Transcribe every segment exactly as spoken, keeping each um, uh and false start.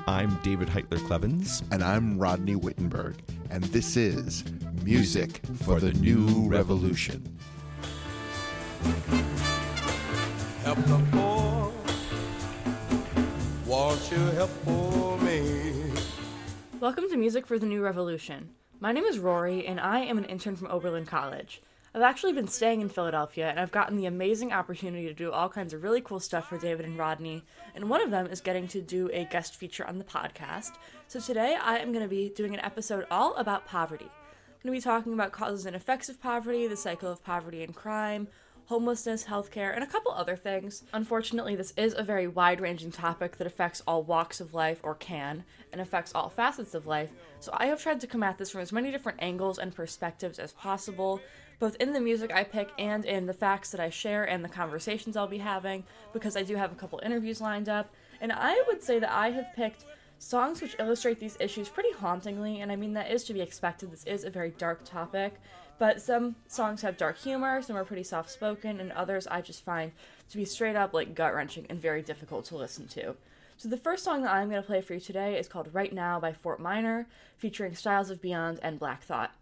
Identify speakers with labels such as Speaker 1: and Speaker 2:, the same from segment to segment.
Speaker 1: I'm David Heitler-Clevens.
Speaker 2: And I'm Rodney Wittenberg. And this is Music for the New Revolution.
Speaker 3: Help the poor, won't you help for me?
Speaker 4: Welcome to Music for the New Revolution. My name is Rory, and I am an intern from Oberlin College. I've actually been staying in Philadelphia, and I've gotten the amazing opportunity to do all kinds of really cool stuff for David and Rodney, and one of them is getting to do a guest feature on the podcast. So today I am going to be doing an episode all about poverty. I'm going to be talking about causes and effects of poverty, the cycle of poverty and crime, homelessness, healthcare, and a couple other things. Unfortunately, this is a very wide-ranging topic that affects all walks of life, or can, and affects all facets of life, so I have tried to come at this from as many different angles and perspectives as possible, both in the music I pick and in the facts that I share and the conversations I'll be having, because I do have a couple interviews lined up, and I would say that I have picked songs which illustrate these issues pretty hauntingly, and I mean that is to be expected. This is a very dark topic, but some songs have dark humor, some are pretty soft-spoken, and others I just find to be straight up like gut-wrenching and very difficult to listen to. So the first song that I'm going to play for you today is called Right Now by Fort Minor, featuring Styles of Beyond and Black Thought.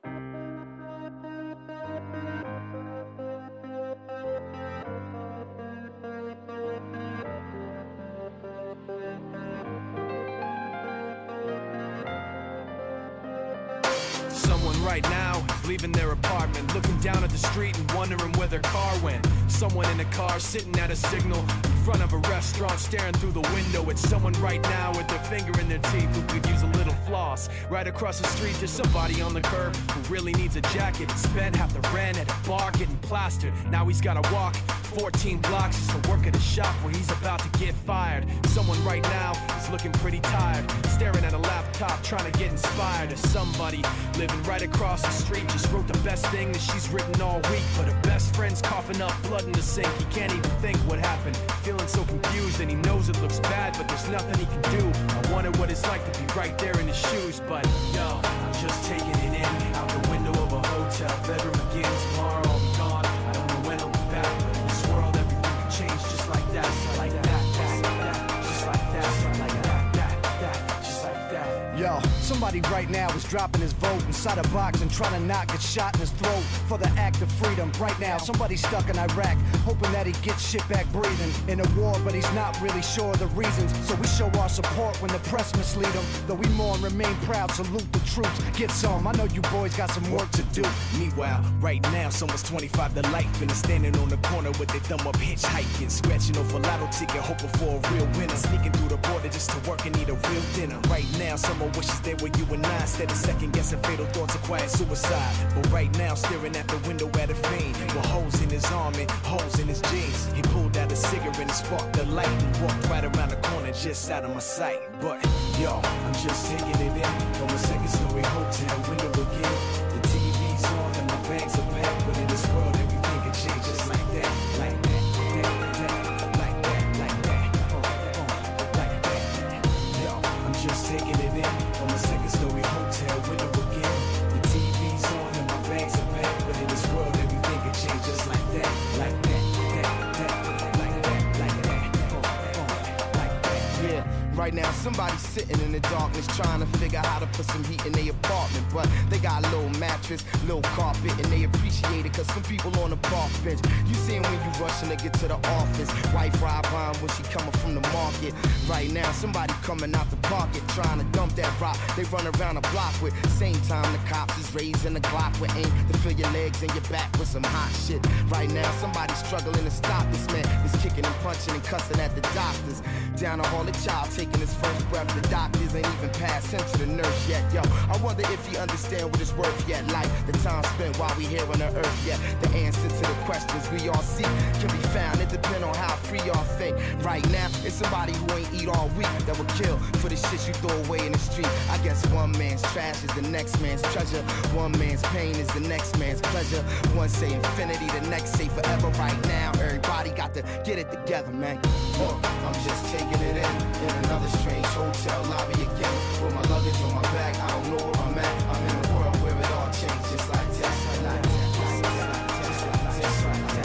Speaker 5: Right now, leaving their apartment, looking down at the street and wondering where their car went. Someone in a car sitting at a signal in front of a restaurant, staring through the window at someone right now with their finger in their teeth who could use a little floss. Right across the street, there's somebody on the curb who really needs a jacket. Spent half the rent at a bar getting plastered. Now he's gotta walk fourteen blocks just to work at a shop where he's about to get fired. Someone right now is looking pretty tired, staring at a laptop trying to get inspired. As somebody living right across the street just wrote the best thing that she's written all week, but her best friend's coughing up blood in the sink. He can't even think what happened, feeling so confused, and he knows it looks bad, but there's nothing he can do. I wonder what it's like to be right there in his shoes, but yo, I'm just taking it in, out the window of a hotel bedroom again. Tomorrow I'll be gone, I don't know when I'll be back, but in this world everything can change just like that, just like that, that, that, just like that, just like that, that, that, just like that.
Speaker 6: Yo, somebody right now is dropping his vote inside a box and trying to not get shot in his throat for the act of freedom. Right now, somebody's stuck in Iraq, hoping that he gets shit back breathing in a war, but he's not really sure of the reasons. So we show our support when the press mislead him. Though we mourn, remain proud, salute the troops. Get some, I know you boys got some work to do.
Speaker 5: Meanwhile, right now, someone's twenty-five to life and is standing on the corner with their thumb up hitchhiking, scratching off a lotto ticket, hoping for a real winner, sneaking through the border just to work and eat a real dinner. Right now, someone wishes they were you and I, instead of second guessing fatal thoughts of quiet suicide. But right now, staring at the window at a fiend with holes in his arm and holes in his jeans. He pulled out a cigarette and sparked the light and walked right around the corner just out of my sight. But yo, I'm just taking it in from a second story hotel window again. The T V's on and my bags are packed, but in this world everything can change just like that, like that, that, that, like that, like that, uh, uh, like that. Yo, I'm just taking it in from a second story hotel window again. The T V's on and my bags are packed, but in this world everything can change just like that, like that, that, that, like that, like that, uh, uh, like that.
Speaker 6: Yeah. Right now, somebody's sitting in the darkness trying to figure out how to put some heat in their apartment. But they got a little mattress, little carpet, and they appreciate it cause some people on the park bench. You see 'em when you rushing to get to the office. Wife ride by 'em when she coming from the market. Right now, somebody coming out the pocket trying to dump that rock. They run around the block with. Same time the cops is raising the Glock with aim to fill your legs and your back with some hot shit. Right now, somebody's struggling to stop this man. That's kicking and punching and cussing at the doctors. Down the hall, the child taking his first breath. The doctors ain't even passed him to the nurse yet. Yo, I wonder if he understand what it's worth yet. Like the time spent while we here on the earth yet. The answer to the questions we all seek can be found. It depends on how free y'all think. Right now, it's somebody who ain't eat all week that will kill for the shit you throw away in the street. I guess one man's trash is the next man's treasure. One man's pain is the next man's pleasure. One say infinity, the next say forever. Right now, everybody got to get it together, man. Uh, I'm just taking it in in another strange hotel lobby again. With my luggage on my back, I don't know where I'm at. I'm in a world where it all changes just like this. Like this, like this, like this, like this, like this,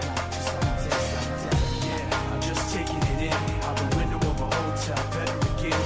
Speaker 6: like this.
Speaker 5: Yeah, I'm just taking it in out the window of a hotel bedroom again.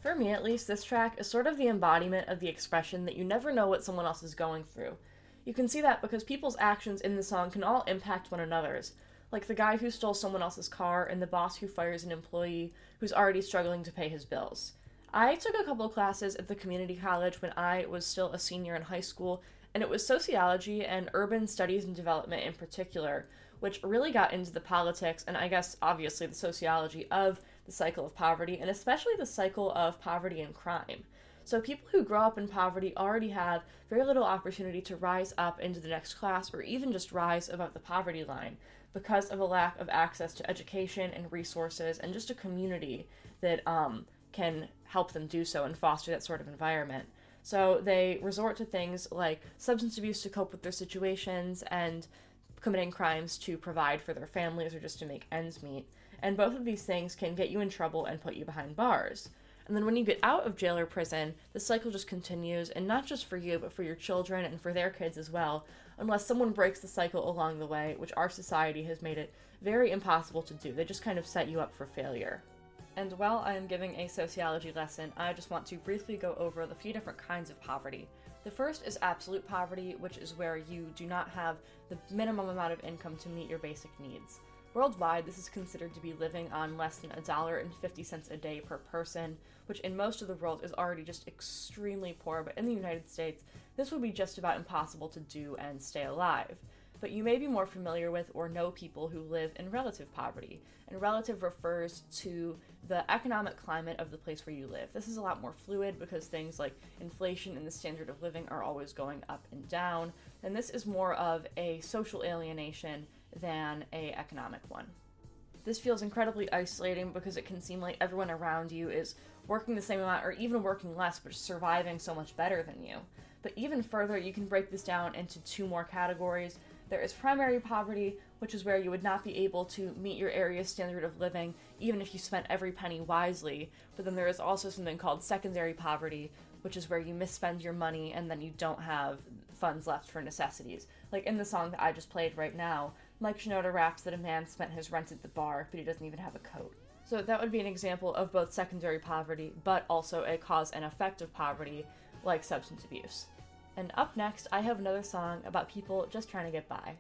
Speaker 4: For me, at least, this track is sort of the embodiment of the expression that you never know what someone else is going through. You can see that because people's actions in the song can all impact one another's, like the guy who stole someone else's car and the boss who fires an employee who's already struggling to pay his bills. I took a couple classes at the community college when I was still a senior in high school, and it was sociology and urban studies and development in particular, which really got into the politics and I guess obviously the sociology of the cycle of poverty, and especially the cycle of poverty and crime. So people who grow up in poverty already have very little opportunity to rise up into the next class or even just rise above the poverty line because of a lack of access to education and resources and just a community that um, can help them do so and foster that sort of environment. So they resort to things like substance abuse to cope with their situations and committing crimes to provide for their families or just to make ends meet. And both of these things can get you in trouble and put you behind bars. And then when you get out of jail or prison, the cycle just continues, and not just for you, but for your children and for their kids as well, unless someone breaks the cycle along the way, which our society has made it very impossible to do. They just kind of set you up for failure. And while I am giving a sociology lesson, I just want to briefly go over the few different kinds of poverty. The first is absolute poverty, which is where you do not have the minimum amount of income to meet your basic needs. Worldwide, this is considered to be living on less than one dollar and fifty cents a day per person, which in most of the world is already just extremely poor, but in the United States, this would be just about impossible to do and stay alive. But you may be more familiar with or know people who live in relative poverty, and relative refers to the economic climate of the place where you live. This is a lot more fluid because things like inflation and the standard of living are always going up and down, and this is more of a social alienation than a economic one. This feels incredibly isolating because it can seem like everyone around you is working the same amount or even working less, but just surviving so much better than you. But even further, you can break this down into two more categories. There is primary poverty, which is where you would not be able to meet your area's standard of living, even if you spent every penny wisely. But then there is also something called secondary poverty, which is where you misspend your money and then you don't have funds left for necessities. Like in the song that I just played right now, Mike Shinoda raps that a man spent his rent at the bar, but he doesn't even have a coat. So that would be an example of both secondary poverty, but also a cause and effect of poverty, like substance abuse. And up next, I have another song about people just trying to get by.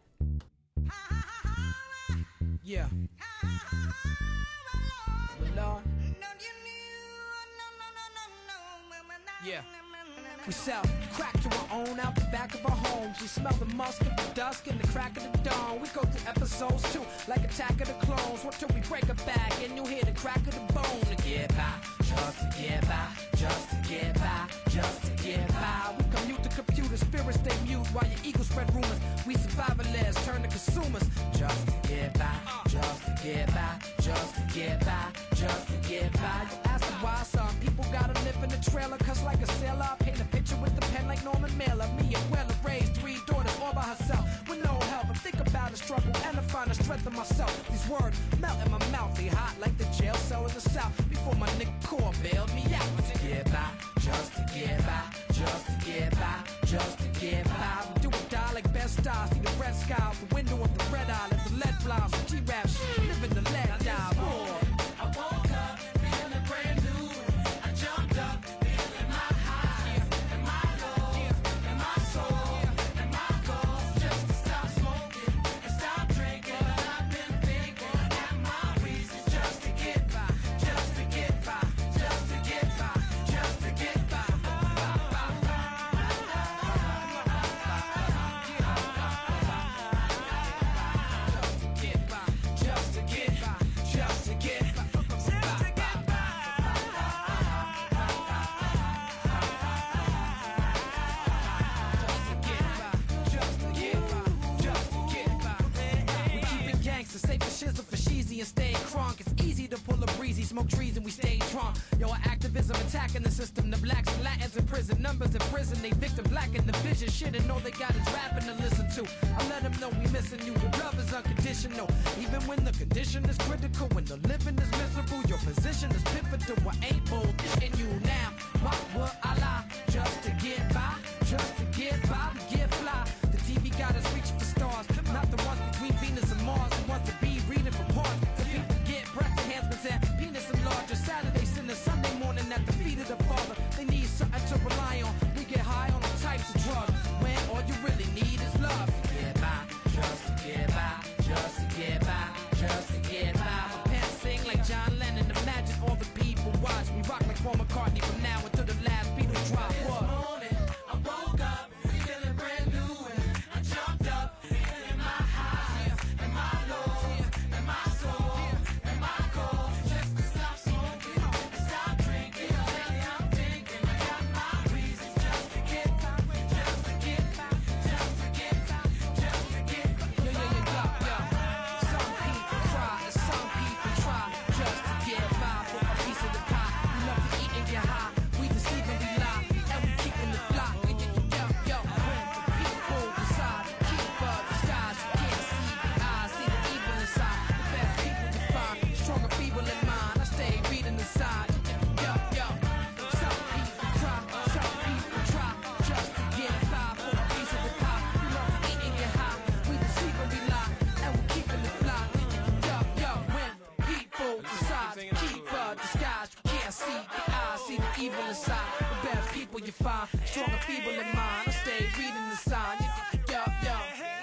Speaker 5: Yeah. Lord. Yeah. We sell crack to our own out the back of our homes. We smell the musk of the dusk and the crack of the dawn. We go through episodes too, like Attack of the Clones. What till we break a back and you'll hear the crack of the bone. To get by, just to get by, just to get by, just to get by. We commute to computer, spirits stay mute while your ego spread rumors. We survivalists turn to consumers. Just to get by, just to get by, just to get by, just to get by. You ask me why some people gotta live in the trailer, cause like a sailor, I paint a picture with the pen like Norman Mailer. Me and Weller raised three daughters all by herself with no help. I think about the struggle and I find the strength in myself. These words melt in my mouth, they hot like the jail cell in the south. Before my nigga core bailed me out. To get by, just to get by, just to get by, just to get by. We do or die like best style. See the red sky out the window of the red eye. Let the lead fly. So G-rap shit, live in the lead die. Boy. I woke up feeling brand new. I jumped up. Smoke trees and we stay drunk. Yo, our activism attacking the system. The blacks and Latins in prison. Numbers in prison. They victim black in the vision. Shit and all they got is rapping to listen to. I let them know we missing you. The love is unconditional. Even when the condition is critical. When the living is miserable. Your position is pivotal. I ain't bold in you now. Why would I lie? Just to get by. Just to get by. We get fly. The T V got us reaching for stars. Not the ones between Venus and Mars. The ones to be reading from parts. So people get breath enhancements and penis enlarger. Saturday, Sunday, Sunday morning at the feet of
Speaker 7: evil inside. The bad people you find, strong and feeble in mind. I stay reading the sign. Yo, yo.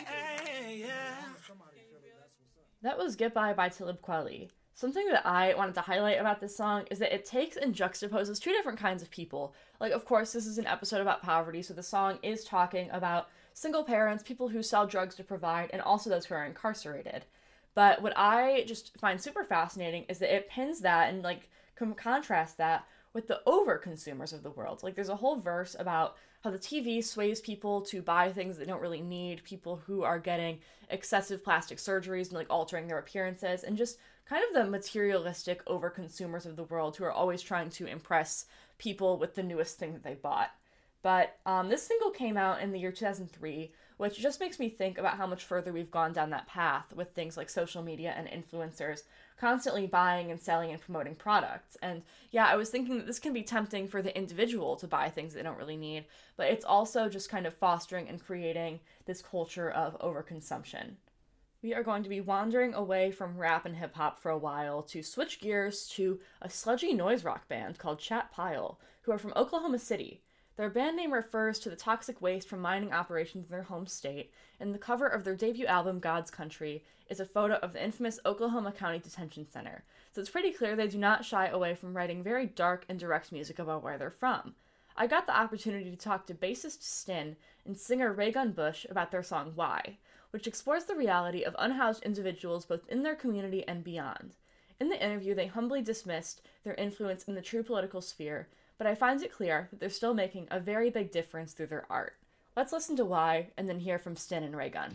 Speaker 4: That was Get By by Talib Kweli. Something that I wanted to highlight about this song is that it takes and juxtaposes two different kinds of people. Like, of course, this is an episode about poverty, so the song is talking about single parents, people who sell drugs to provide, and also those who are incarcerated. But what I just find super fascinating is that it pins that and, like, com- contrasts that with the over-consumers of the world. Like, there's a whole verse about how the T V sways people to buy things they don't really need, people who are getting excessive plastic surgeries and, like, altering their appearances, and just kind of the materialistic over-consumers of the world who are always trying to impress people with the newest thing that they bought. But um, this single came out in the year two thousand three, which just makes me think about how much further we've gone down that path with things like social media and influencers constantly buying and selling and promoting products. And yeah, I was thinking that this can be tempting for the individual to buy things they don't really need, but it's also just kind of fostering and creating this culture of overconsumption. We are going to be wandering away from rap and hip-hop for a while to switch gears to a sludgy noise rock band called Chat Pile, who are from Oklahoma City. Their band name refers to the toxic waste from mining operations in their home state, and the cover of their debut album, God's Country, is a photo of the infamous Oklahoma County Detention Center. So it's pretty clear they do not shy away from writing very dark and direct music about where they're from. I got the opportunity to talk to bassist Stin and singer Raygun Bush about their song Why, which explores the reality of unhoused individuals both in their community and beyond. In the interview, they humbly dismissed their influence in the true political sphere, but I find it clear that they're still making a very big difference through their art. Let's listen to Why, and then hear from Stin and Raygun.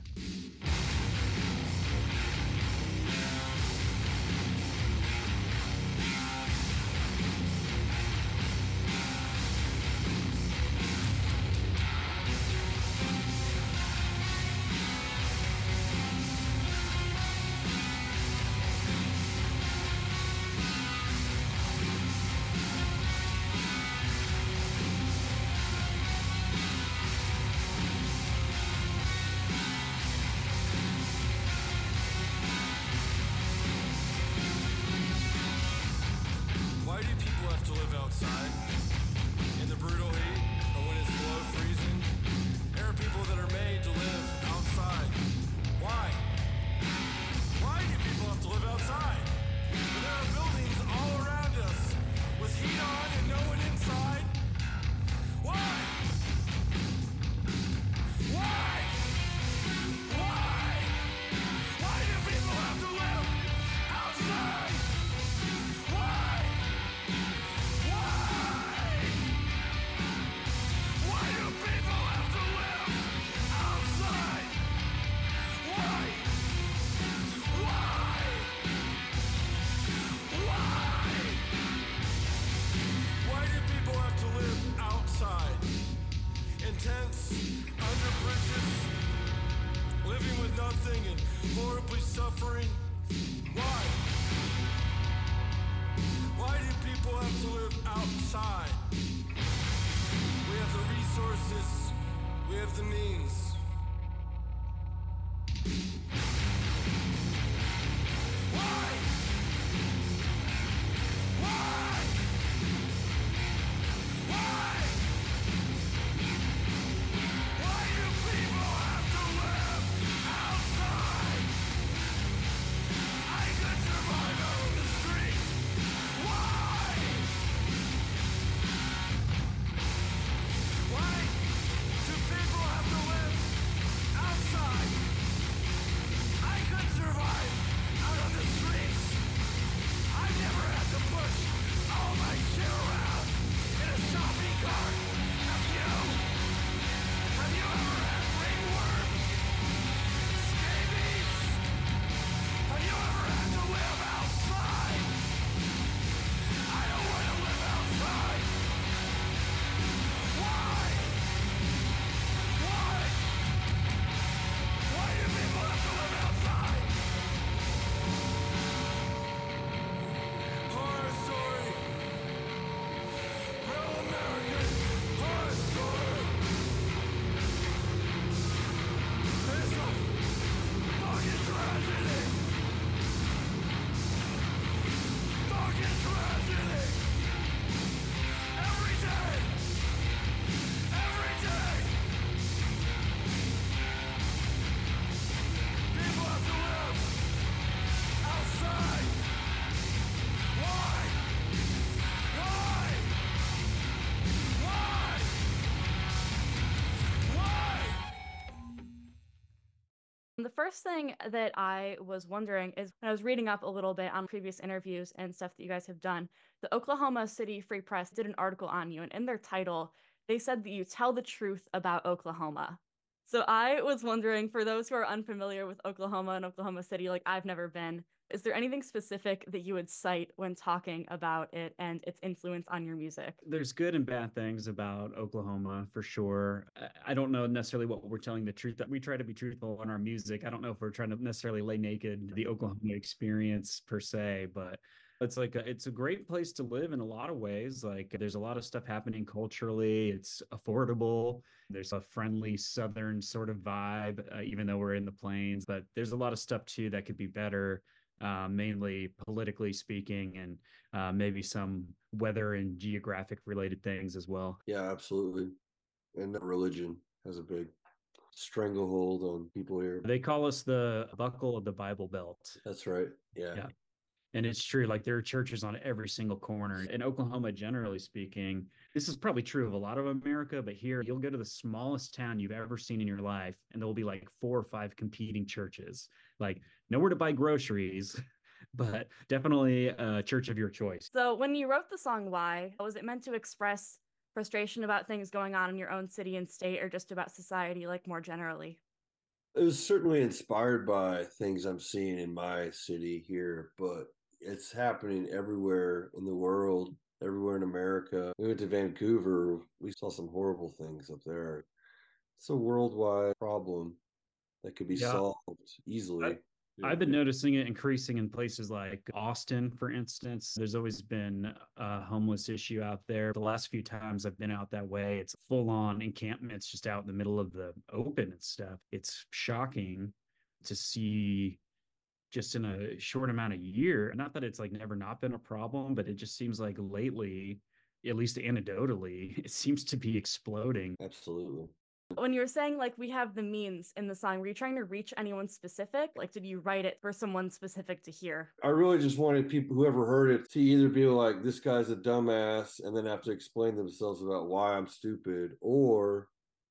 Speaker 4: first thing that I was wondering is when I was reading up a little bit on previous interviews and stuff that you guys have done, the Oklahoma City Free Press did an article on you, and in their title, they said that you tell the truth about Oklahoma. So I was wondering, for those who are unfamiliar with Oklahoma and Oklahoma City, like I've never been, is there anything specific that you would cite when talking about it and its influence on your music?
Speaker 8: There's good and bad things about Oklahoma for sure. I don't know necessarily what we're telling the truth. That we try to be truthful in our music. I don't know if we're trying to necessarily lay naked the Oklahoma experience per se, but it's like a, it's a great place to live in a lot of ways. Like there's a lot of stuff happening culturally. It's affordable. There's a friendly Southern sort of vibe, uh, even though we're in the plains. But there's a lot of stuff too that could be better, uh, mainly politically speaking, and uh, maybe some weather and geographic related things as well.
Speaker 9: Yeah, absolutely. And religion has a big stranglehold on people here.
Speaker 8: They call us the buckle of the Bible Belt.
Speaker 9: That's right. Yeah.
Speaker 8: Yeah. And it's true, like there are churches on every single corner. In Oklahoma, generally speaking, this is probably true of a lot of America, but here you'll go to the smallest town you've ever seen in your life, and there will be like four or five competing churches. Like nowhere to buy groceries, but definitely a church of your choice.
Speaker 4: So when you wrote the song Why, was it meant to express frustration about things going on in your own city and state, or just about society, like more generally?
Speaker 9: It was certainly inspired by things I'm seeing in my city here, but it's happening everywhere in the world, everywhere in America. We went to Vancouver. We saw some horrible things up there. It's a worldwide problem that could be yeah. solved easily.
Speaker 8: I- I've been noticing it increasing in places like Austin, for instance. There's always been a homeless issue out there. The last few times I've been out that way, it's full on encampments just out in the middle of the open and stuff. It's shocking to see just in a short amount of year. Not that it's like never not been a problem, but it just seems like lately, at least anecdotally, it seems to be exploding.
Speaker 9: Absolutely.
Speaker 4: When you were saying like we have the means in the song, were you trying to reach anyone specific? Like, did you write it for someone specific to hear?
Speaker 9: I really just wanted people, whoever heard it, to either be like, this guy's a dumbass, and then have to explain themselves about why I'm stupid, or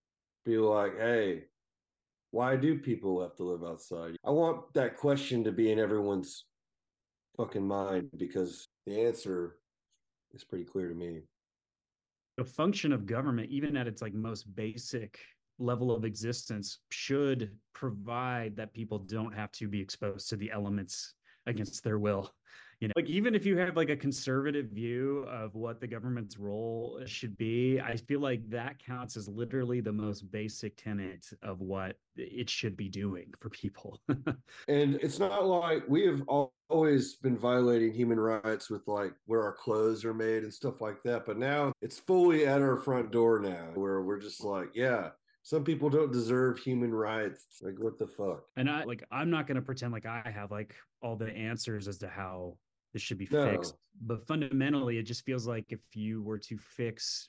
Speaker 9: be like, hey, why do people have to live outside? I want that question to be in everyone's fucking mind, because the answer is pretty clear to me.
Speaker 8: The function of government, even at its like most basic level of existence, should provide that people don't have to be exposed to the elements against their will. You know, like even if you have like a conservative view of what the government's role should be, I feel like that counts as literally the most basic tenet of what it should be doing for people.
Speaker 9: And it's not like we have always been violating human rights with like where our clothes are made and stuff like that. But now it's fully at our front door now, where we're just like, yeah, some people don't deserve human rights. Like, what the fuck?
Speaker 8: And I like, I'm not going to pretend like I have like all the answers as to how this should be
Speaker 9: No.
Speaker 8: fixed. But fundamentally, it just feels like if you were to fix,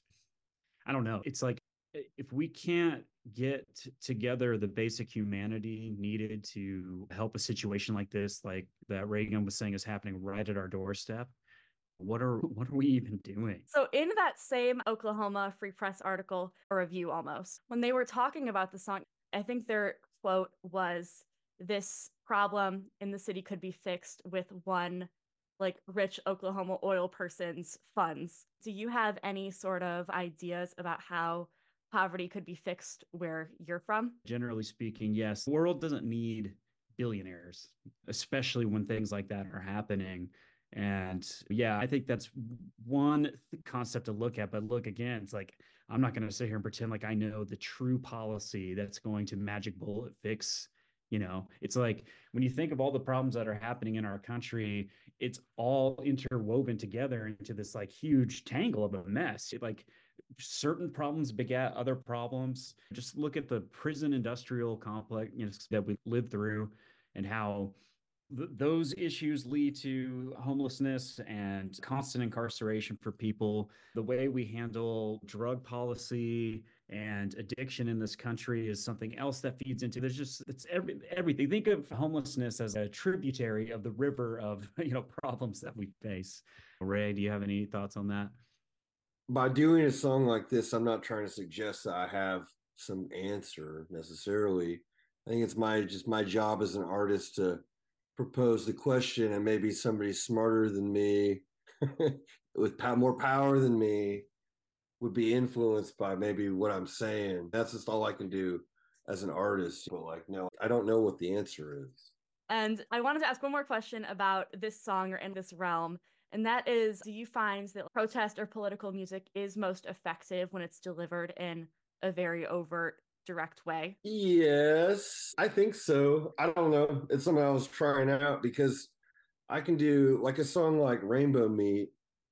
Speaker 8: I don't know, it's like if we can't get together the basic humanity needed to help a situation like this, like that Reagan was saying is happening right at our doorstep, what are what are we even doing?
Speaker 4: So in that same Oklahoma Free Press article, or review almost, when they were talking about the song, I think their quote was, this problem in the city could be fixed with one like rich Oklahoma oil person's funds. Do you have any sort of ideas about how poverty could be fixed where you're from?
Speaker 8: Generally speaking, yes. The world doesn't need billionaires, especially when things like that are happening. And yeah, I think that's one th- concept to look at. But look, again, it's like, I'm not going to sit here and pretend like I know the true policy that's going to magic bullet fix. You know, it's like when you think of all the problems that are happening in our country, it's all interwoven together into this like huge tangle of a mess. It, like certain problems begat other problems. Just look at the prison industrial complex, you know, that we lived through, and how th- those issues lead to homelessness and constant incarceration for people. The way we handle drug policy and addiction in this country is something else that feeds into. There's just, it's every, everything. Think of homelessness as a tributary of the river of, you know, problems that we face. Ray, do you have any thoughts on that?
Speaker 9: By doing a song like this, I'm not trying to suggest that I have some answer necessarily. I think it's my just my job as an artist to propose the question, and maybe somebody smarter than me with pow- more power than me would be influenced by maybe what I'm saying. That's just all I can do as an artist. But like, no, I don't know what the answer is.
Speaker 4: And I wanted to ask one more question about this song or in this realm. And that is, do you find that protest or political music is most effective when it's delivered in a very overt, direct way?
Speaker 9: Yes, I think so. I don't know. It's something I was trying out because I can do like a song like Rainbow Meat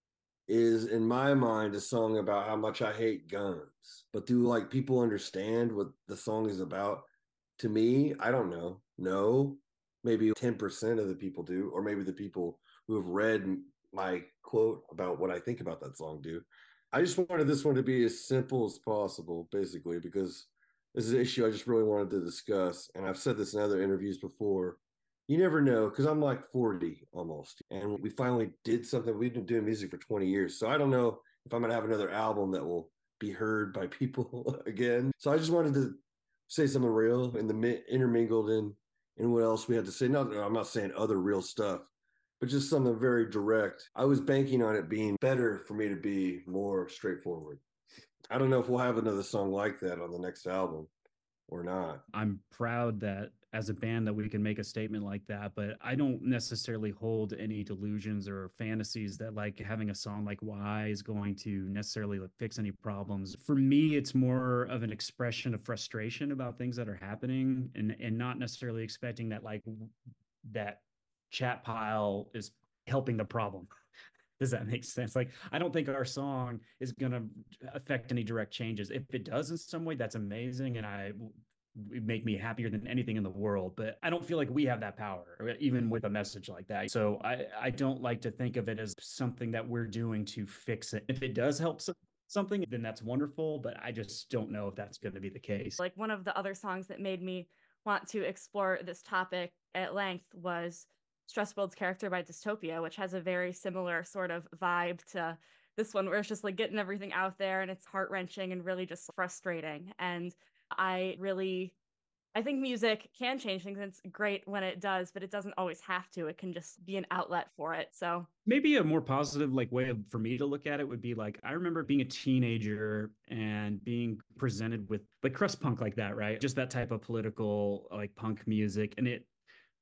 Speaker 9: is in my mind a song about how much I hate guns. But do like people understand what the song is about? To me, I don't know. No, maybe ten percent of the people do, or maybe the people who have read my quote about what I think about that song do. I just wanted this one to be as simple as possible, basically, because this is an issue I just really wanted to discuss. And I've said this in other interviews before. You never know, because I'm like forty almost. And we finally did something. We've been doing music for twenty years. So I don't know if I'm going to have another album that will be heard by people again. So I just wanted to say something real and the intermingled in, in what else we had to say. No, I'm not saying other real stuff, but just something very direct. I was banking on it being better for me to be more straightforward. I don't know if we'll have another song like that on the next album or not.
Speaker 8: I'm proud that as a band that we can make a statement like that, but I don't necessarily hold any delusions or fantasies that like having a song like Why is going to necessarily like fix any problems. For me, it's more of an expression of frustration about things that are happening, and and not necessarily expecting that like that chat pile is helping the problem. Does that make sense? Like, I don't think our song is going to affect any direct changes. If it does in some way, that's amazing. And I it make me happier than anything in the world. But I don't feel like we have that power, even with a message like that. So I, I don't like to think of it as something that we're doing to fix it. If it does help something, then that's wonderful. But I just don't know if that's going to be the case.
Speaker 4: Like, one of the other songs that made me want to explore this topic at length was Stressworld's Character by Dystopia, which has a very similar sort of vibe to this one, where it's just like getting everything out there and it's heart-wrenching and really just frustrating. And I really, I think music can change things, and it's great when it does, but it doesn't always have to. It can just be an outlet for it. So
Speaker 8: maybe a more positive like way of, for me to look at it would be like, I remember being a teenager and being presented with like crust punk like that, right? Just that type of political like punk music. And it,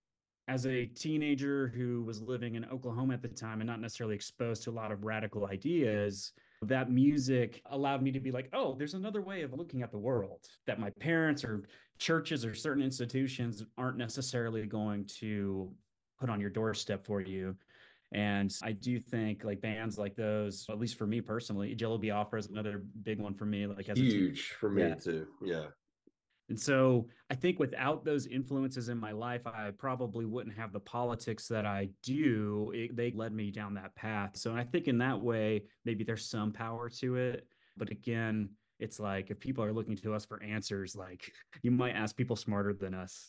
Speaker 8: as a teenager who was living in Oklahoma at the time and not necessarily exposed to a lot of radical ideas, that music allowed me to be like, oh, there's another way of looking at the world that my parents or churches or certain institutions aren't necessarily going to put on your doorstep for you. And I do think like bands like those, at least for me personally, Jello Biafra is another big one for me. Like as
Speaker 9: huge
Speaker 8: a
Speaker 9: for me
Speaker 8: yeah.
Speaker 9: too. Yeah.
Speaker 8: And so I think without those influences in my life, I probably wouldn't have the politics that I do. It, they led me down that path. So I think in that way, maybe there's some power to it. But again, it's like if people are looking to us for answers, like you might ask people smarter than us.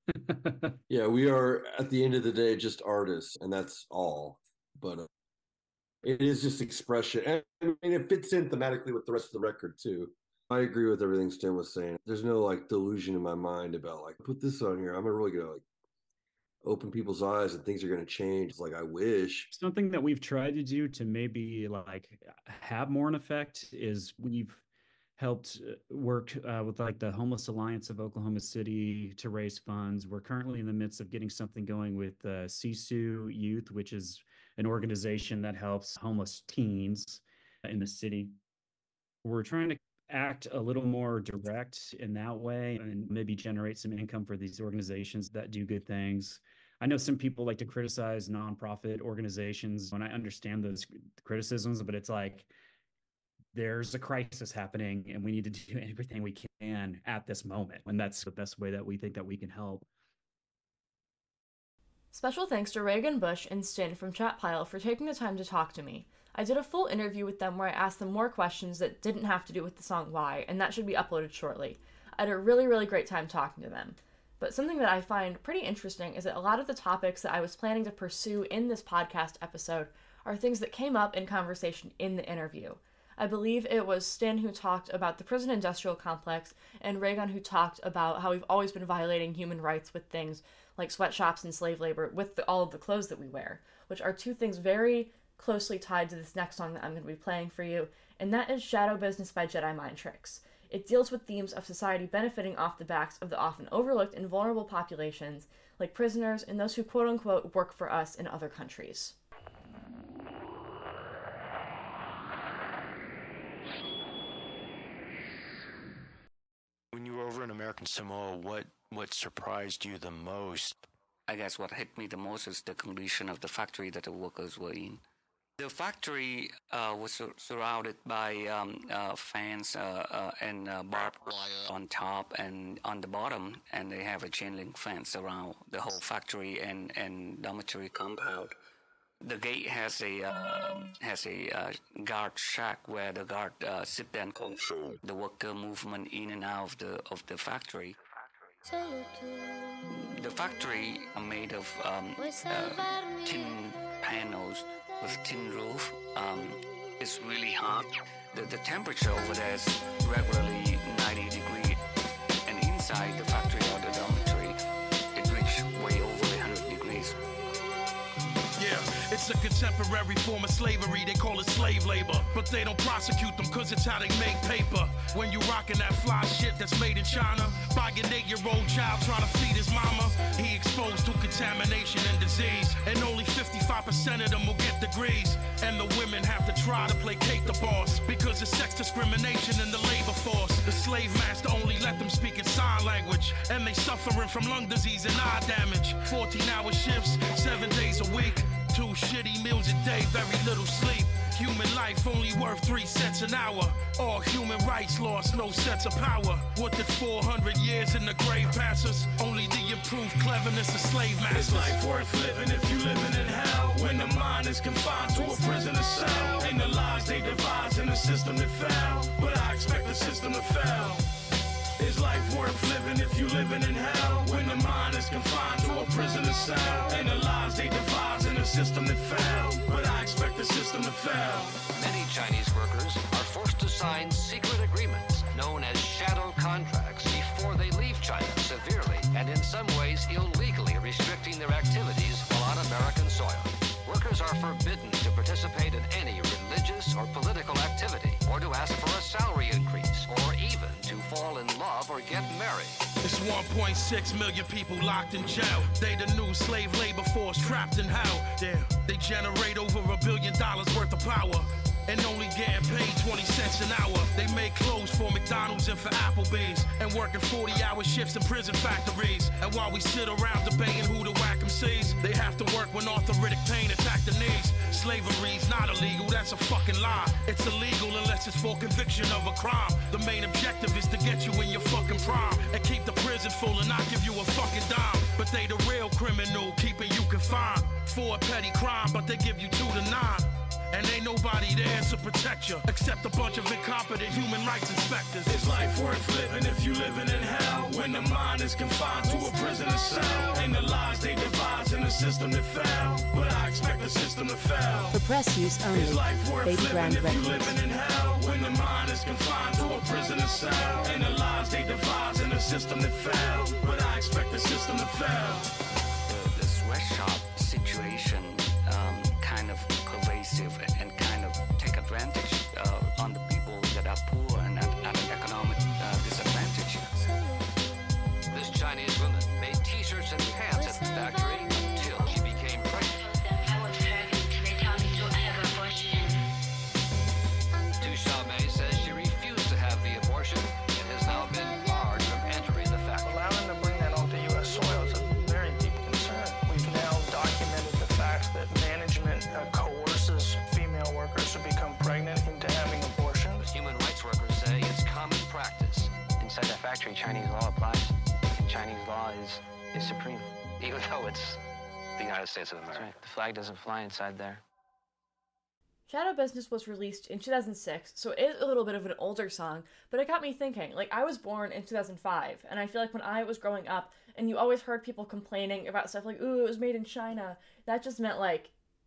Speaker 9: Yeah, we are at the end of the day just artists, and that's all. But uh, it is just expression. And I mean, it fits in thematically with the rest of the record too. I agree with everything Stan was saying. There's no like delusion in my mind about like, put this on here, I'm really gonna like open people's eyes and things are gonna change. It's like, I wish.
Speaker 8: Something that we've tried to do to maybe like have more an effect is we've helped work uh, with like the Homeless Alliance of Oklahoma City to raise funds. We're currently in the midst of getting something going with uh, Sisu Youth, which is an organization that helps homeless teens in the city. We're trying to act a little more direct in that way and maybe generate some income for these organizations that do good things. I know some people like to criticize nonprofit organizations, and I understand those criticisms, but it's like there's a crisis happening and we need to do everything we can at this moment. And that's the best way that we think that we can help.
Speaker 4: Special thanks to Reagan Bush and Stin from Chatpile for taking the time to talk to me. I did a full interview with them where I asked them more questions that didn't have to do with the song Why, and that should be uploaded shortly. I had a really, really great time talking to them. But something that I find pretty interesting is that a lot of the topics that I was planning to pursue in this podcast episode are things that came up in conversation in the interview. I believe it was Stan who talked about the prison industrial complex, and Reagan who talked about how we've always been violating human rights with things like sweatshops and slave labor with the, all of the clothes that we wear, which are two things very closely tied to this next song that I'm going to be playing for you, and that is Shadow Business by Jedi Mind Tricks. It deals with themes of society benefiting off the backs of the often overlooked and vulnerable populations, like prisoners and those who quote-unquote work for us in other countries.
Speaker 10: When you were over in American Samoa, what, what surprised you the most?
Speaker 11: I guess what hit me the most is the condition of the factory that the workers were in. The factory uh, was sur- surrounded by um, uh, fans uh, uh, and uh, barbed wire on top and on the bottom, and they have a chain link fence around the whole factory and, and dormitory compound. The gate has a uh, has a uh, guard shack where the guard uh, sit there and control the worker movement in and out of the of the factory. The factory are made of um, uh, tin panels with tin roof. Um, it's really hot. The, the temperature over there is regularly ninety degrees, and inside the factory or the dormitory, it reaches way over one hundred degrees.
Speaker 5: Yeah, it's a contemporary form of slavery, they call it slave labor. But they don't prosecute them cause it's how they make paper. When you rockin' that fly shit that's made in China by an eight-year-old child trying to feed his mama, he exposed to contamination and disease. And only fifty-five percent of them will get degrees. And the women have to try to placate the boss because of sex discrimination in the labor force. The slave master only let them speak in sign language, and they suffering from lung disease and eye damage. fourteen hour shifts, seven days a week. Two shitty meals a day, very little sleep. Human life only worth three cents an hour. All human rights lost, no sense of power. What did four hundred years in the grave pass us? Only the improved cleverness of slave masters.
Speaker 12: Is life worth living if you living in hell? When the mind is confined to a prisoner cell, and the lies they devise in a system that fell. But I expect the system to fail. Is life worth living if you living in hell? When the mind is confined to a prisoner cell, and the lies they devise in a system that fell. But I expect the system to fail.
Speaker 13: Many Chinese workers are forced to sign secret agreements known as shadow contracts before they leave China, severely and in some ways illegally restricting their activities while on American soil. Workers are forbidden to participate in any religious or political activity, or to ask for a salary increase, or even to fall in love or get married.
Speaker 5: It's one point six million people locked in jail. They the new slave labor force trapped in hell. Damn, they generate over a billion dollars worth of power, and only getting paid twenty cents an hour. They make clothes for McDonald's and for Applebee's, and working forty hour shifts in prison factories. And while we sit around debating who to whack 'em sees, they have to work when arthritic pain attack the knees. Slavery's not illegal, that's a fucking lie. It's illegal unless it's for conviction of a crime. The main objective is to get you in your fucking prime and keep the prison full and not give you a fucking dime. But they the real criminal, keeping you confined for a petty crime, but they give you two to nine. And ain't nobody there to protect you except a bunch of incompetent human rights inspectors.
Speaker 12: Is life worth living if you living in hell? When the mind is confined to a prisoner cell, and the lies they devise in a system that fell. But I expect the system to fail.
Speaker 14: For press use only.
Speaker 12: Is life worth
Speaker 14: Baby
Speaker 12: living
Speaker 14: Grand
Speaker 12: if
Speaker 14: Records.
Speaker 12: you living in hell? When the mind is confined to a prisoner cell, and the lies they devise in a system that fell. But I expect the system to fail.
Speaker 11: The, the sweatshop situation um, kind of pervasive and, and kind of take advantage uh, on the people that are poor and at, at an economic uh, disadvantage.
Speaker 13: This Chinese woman made t-shirts and pants at the factory until she became pregnant.
Speaker 15: I was pregnant. They told me to have an abortion.
Speaker 13: Duchambe says she refused to have the abortion and has now been barred from entering the factory.
Speaker 16: Allowing them to bring that onto U S soil is a very deep concern. We've now documented the fact that management uh, coerces female workers to become pregnant into having abortions.
Speaker 13: Human rights workers say it's common practice.
Speaker 17: Inside that factory, Chinese law applies, and Chinese law is, is supreme.
Speaker 13: Even though it's the United States of America.
Speaker 17: That's right. The flag doesn't fly inside there.
Speaker 4: Shadow Business was released in two thousand six, so it is a little bit of an older song, but it got me thinking. Like, I was born in two thousand five, and I feel like when I was growing up, and you always heard people complaining about stuff like, ooh, it was made in China, that just meant, like,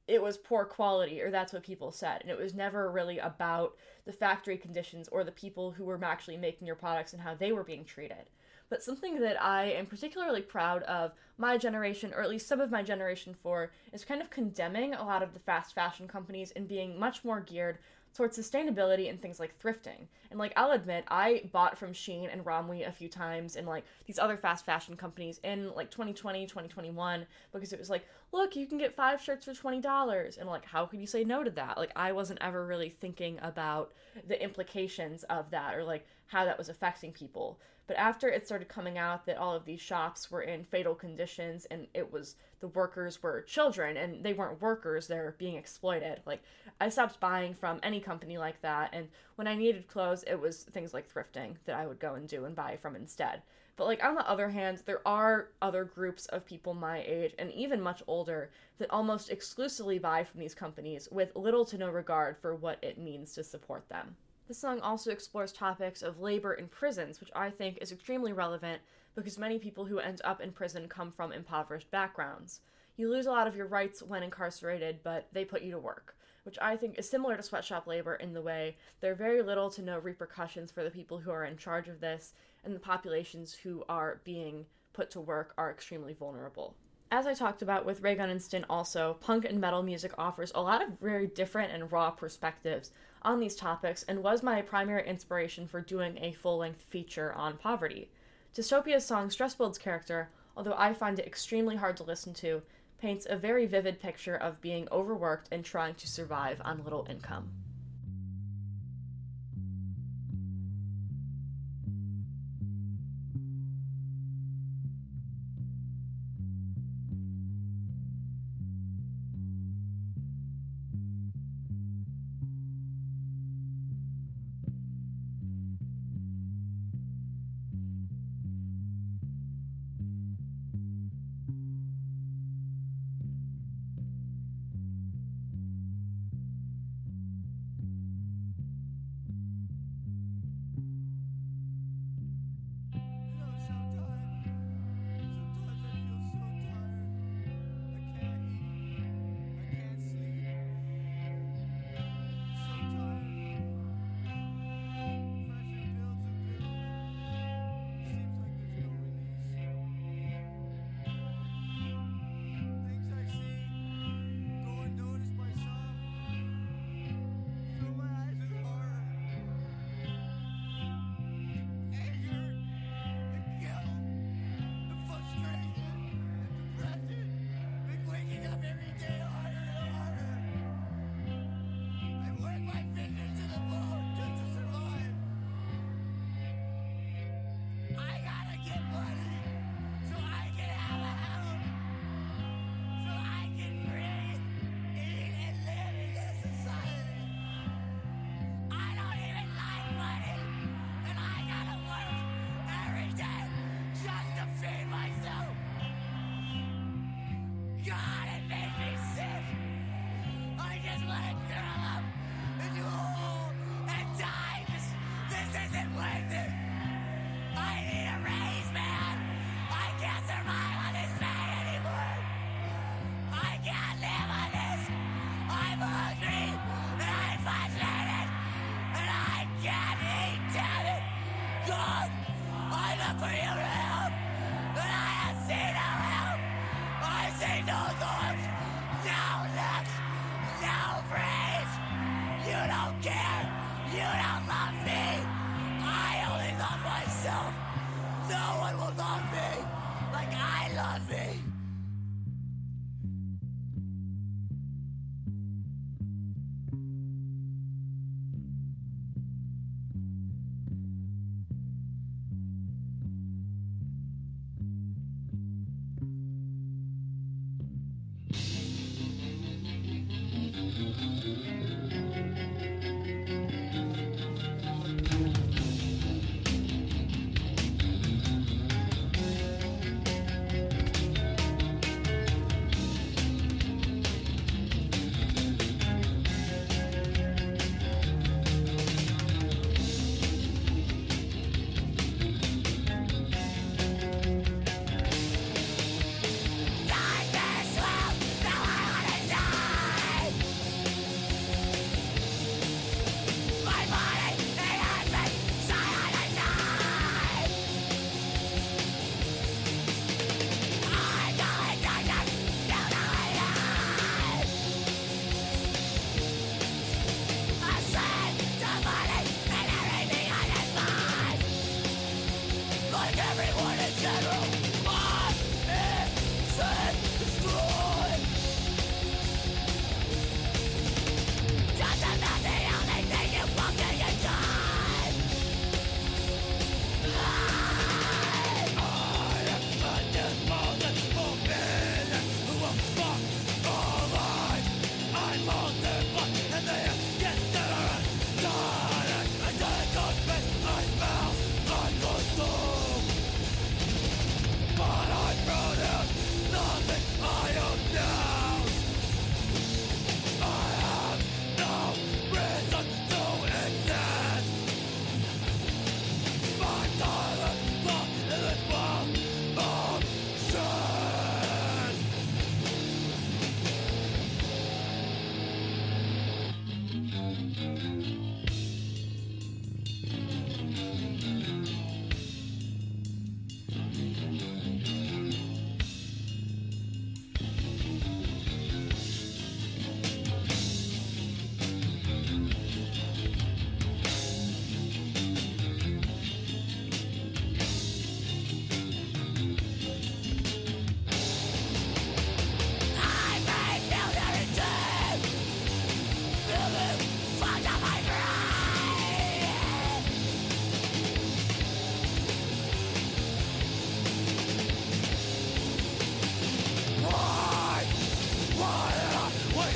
Speaker 4: it was poor quality, or that's what people said. And it was never really about the factory conditions or the people who were actually making your products and how they were being treated. But something that I am particularly proud of my generation, or at least some of my generation for, is kind of condemning a lot of the fast fashion companies and being much more geared towards sustainability and things like thrifting. And like, I'll admit, I bought from Shein and Romwe a few times and like these other fast fashion companies in like twenty twenty, twenty twenty-one, because it was like, look, you can get five shirts for twenty dollars. And like, how could you say no to that? Like, I wasn't ever really thinking about the implications of that or like how that was affecting people. But after it started coming out that all of these shops were in fatal conditions and it was the workers were children and they weren't workers, they were being exploited. Like, I stopped buying from any company like that. And when I needed clothes, it was things like thrifting that I would go and do and buy from instead. But like, on the other hand, there are other groups of people my age and even much older that almost exclusively buy from these companies with little to no regard for what it means to support them. This song also explores topics of labor in prisons, which I think is extremely relevant because many people who end up in prison come from impoverished backgrounds. You lose a lot of your rights when incarcerated, but they put you to work, which I think is similar to sweatshop labor in the way there are very little to no repercussions for the people who are in charge of this, and the populations who are being put to work are extremely vulnerable. As I talked about with Raygun and Stint also, punk and metal music offers a lot of very different and raw perspectives on these topics and was my primary inspiration for doing a full-length feature on poverty. Dystopia's song Stressbuild's character, although I find it extremely hard to listen to, paints a very vivid picture of being overworked and trying to survive on little income.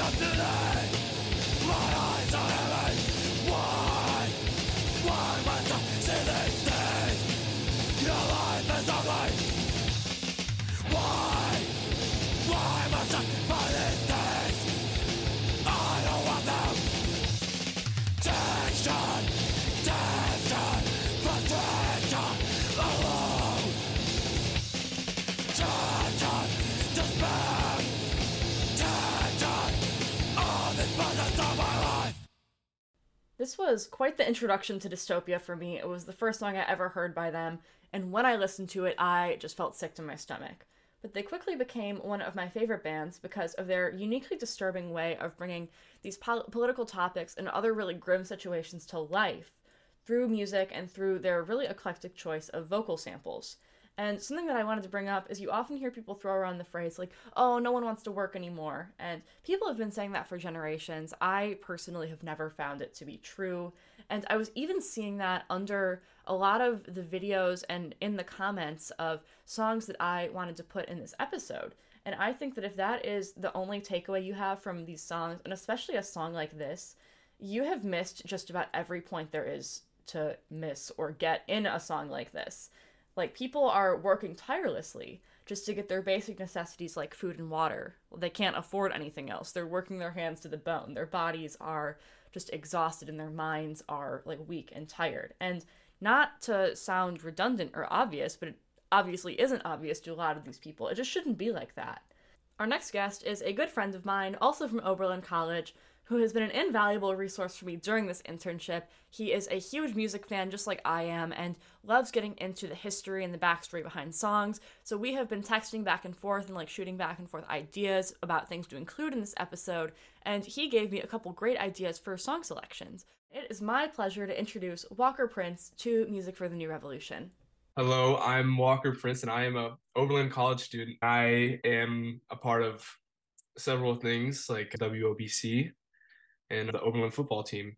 Speaker 4: This was quite the introduction to Dystopia for me. It was the first song I ever heard by them, and when I listened to it, I just felt sick to my stomach. But they quickly became one of my favorite bands because of their uniquely disturbing way of bringing these pol- political topics and other really grim situations to life through music and through their really eclectic choice of vocal samples. And something that I wanted to bring up is you often hear people throw around the phrase like, oh, no one wants to work anymore. And people have been saying that for generations. I personally have never found it to be true. And I was even seeing that under a lot of the videos and in the comments of songs that I wanted to put in this episode. And I think that if that is the only takeaway you have from these songs, and especially a song like this, you have missed just about every point there is to miss or get in a song like this. Like, people are working tirelessly just to get their basic necessities like food and water. They can't afford anything else. They're working their hands to the bone. Their bodies are just exhausted and their minds are, like, weak and tired. And not to sound redundant or obvious, but it obviously isn't obvious to a lot of these people. It just shouldn't be like that. Our next guest is a good friend of mine, also from Oberlin College, who has been an invaluable resource for me during this internship. He is a huge music fan, just like I am, and loves getting into the history and the backstory behind songs, so we have been texting back and forth and, like, shooting back and forth ideas about things to include in this episode, and he gave me a couple great ideas for song selections. It is my pleasure to introduce Walker Prince to Music for the New Revolution.
Speaker 14: Hello, I'm Walker Prince, and I am a Oberlin College student. I am a part of several things, like W O B C, and the Oberlin football team.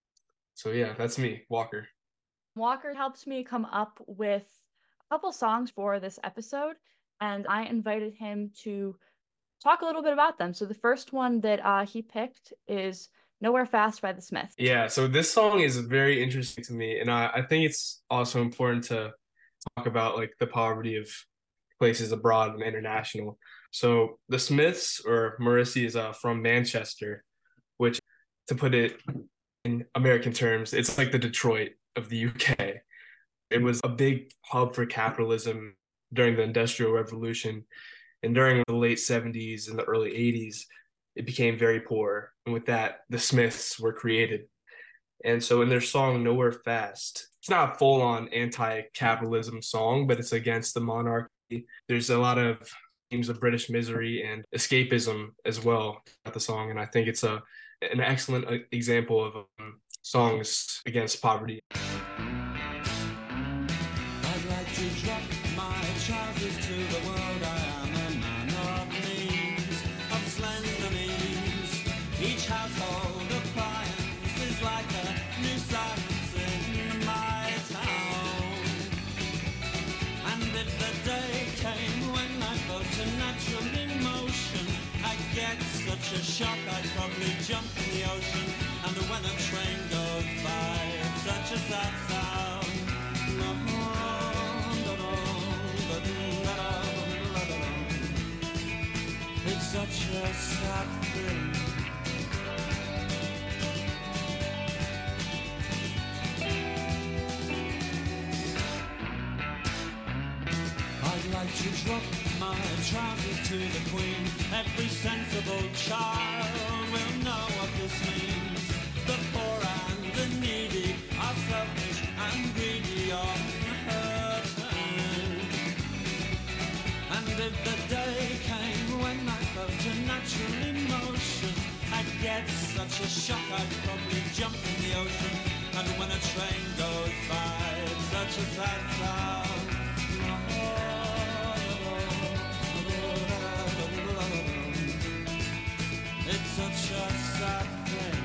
Speaker 14: So yeah, that's me, Walker.
Speaker 4: Walker helped me come up with a couple songs for this episode, and I invited him to talk a little bit about them. So the first one that uh, he picked is Nowhere Fast by the Smiths.
Speaker 14: Yeah, so this song is very interesting to me, and I, I think it's also important to talk about, like, the poverty of places abroad and international. So the Smiths, or Morrissey, is uh, from Manchester, which, to put it in American terms, it's like the Detroit of the U K. It was a big hub for capitalism during the Industrial Revolution. And during the late seventies and the early eighties, it became very poor. And with that, the Smiths were created. And so in their song, Nowhere Fast, it's not a full-on anti-capitalism song, but it's against the monarchy. There's a lot of themes of British misery and escapism as well at the song. And I think it's a an excellent example of um, songs against poverty.
Speaker 18: I'd like to drop my trousers to the world. I am a man of means, of slender means. Each household appliance is like a new science in my town. And if the day came when I felt a natural emotion, I'd get such a shock I'd probably jump in the ocean. And when a train goes by, it's such a sad sound. It's such a sad thing. I'd like to drop my trousers to the Queen. Every sensible child will know what this means. The poor and the needy are selfish and greedy on her turn. And if the day came when I felt a natural emotion, I'd get such a shock I'd probably jump in the ocean. And when a train goes by, it's such a sad sound. It's such a sad thing.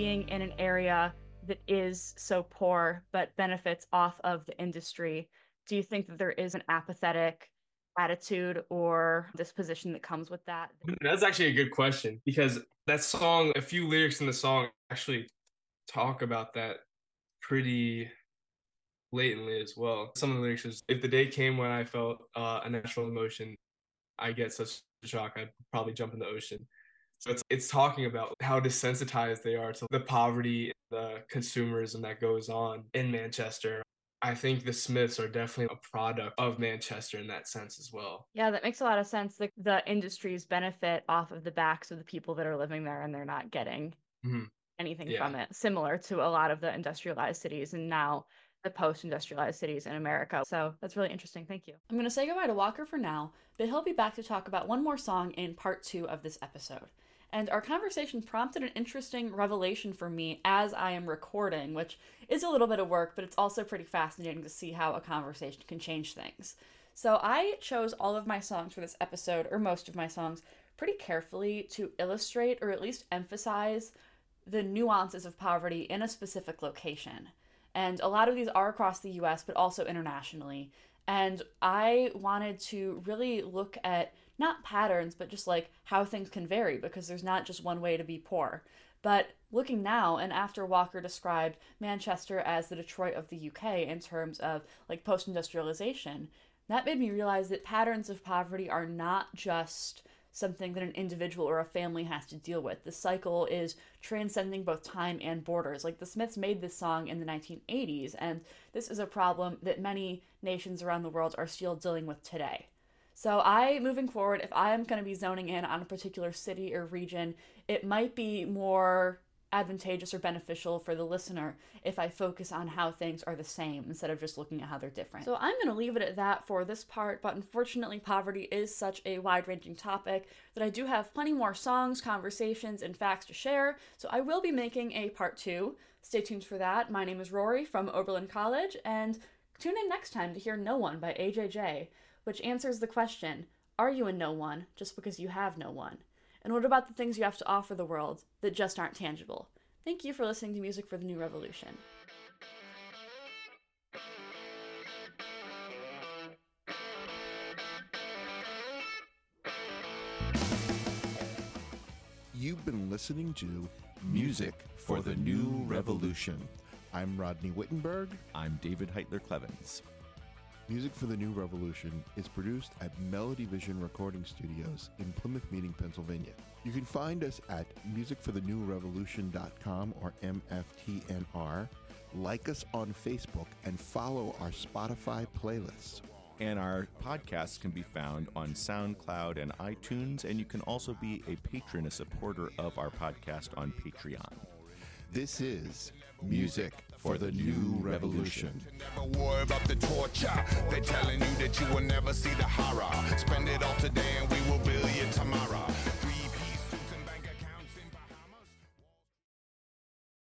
Speaker 4: being in an area that is so poor but benefits off of the industry, do you think that there is an apathetic attitude or disposition that comes with that?
Speaker 14: That's actually a good question, because that song, a few lyrics in the song actually talk about that pretty blatantly as well. Some of the lyrics is, if the day came when I felt uh, a natural emotion, I get such a shock, I'd probably jump in the ocean. So it's, it's talking about how desensitized they are to the poverty, the consumerism that goes on in Manchester. I think the Smiths are definitely a product of Manchester in that sense as well.
Speaker 4: Yeah, that makes a lot of sense. The, the industries benefit off of the backs of the people that are living there, and they're not getting
Speaker 14: mm-hmm.
Speaker 4: anything
Speaker 14: yeah.
Speaker 4: from it, similar to a lot of the industrialized cities and now the post-industrialized cities in America. So that's really interesting. Thank you. I'm going to say goodbye to Walker for now, but he'll be back to talk about one more song in part two of this episode. And our conversation prompted an interesting revelation for me as I am recording, which is a little bit of work, but it's also pretty fascinating to see how a conversation can change things. So I chose all of my songs for this episode, or most of my songs, pretty carefully to illustrate or at least emphasize the nuances of poverty in a specific location. And a lot of these are across the U S, but also internationally. And I wanted to really look at not patterns, but just like how things can vary, because there's not just one way to be poor. But looking now, and after Walker described Manchester as the Detroit of the U K in terms of like post-industrialization, that made me realize that patterns of poverty are not just something that an individual or a family has to deal with. The cycle is transcending both time and borders. Like the Smiths made this song in the nineteen eighties, and this is a problem that many nations around the world are still dealing with today. So I, moving forward, if I'm going to be zoning in on a particular city or region, it might be more advantageous or beneficial for the listener if I focus on how things are the same instead of just looking at how they're different. So I'm going to leave it at that for this part, but unfortunately poverty is such a wide-ranging topic that I do have plenty more songs, conversations, and facts to share, so I will be making a part two. Stay tuned for that. My name is Rory from Oberlin College, and tune in next time to hear No One by A J J, which answers the question, are you a no one just because you have no one? And what about the things you have to offer the world that just aren't tangible? Thank you for listening to Music for the New Revolution.
Speaker 2: You've been listening to Music for the New Revolution. I'm Rodney Wittenberg.
Speaker 1: I'm David Heitler-Clevens.
Speaker 2: Music for the New Revolution is produced at Melody Vision Recording Studios in Plymouth Meeting, Pennsylvania. You can find us at music for the new revolution dot com or M F T N R. Like us on Facebook and follow our Spotify playlists.
Speaker 1: And our podcasts can be found on SoundCloud and iTunes, and you can also be a patron, a supporter of our podcast on Patreon.
Speaker 2: This is Music for the New Revolution.
Speaker 19: Never worry about the torture. They're telling you that you will never see the horror. Spend it all today and we will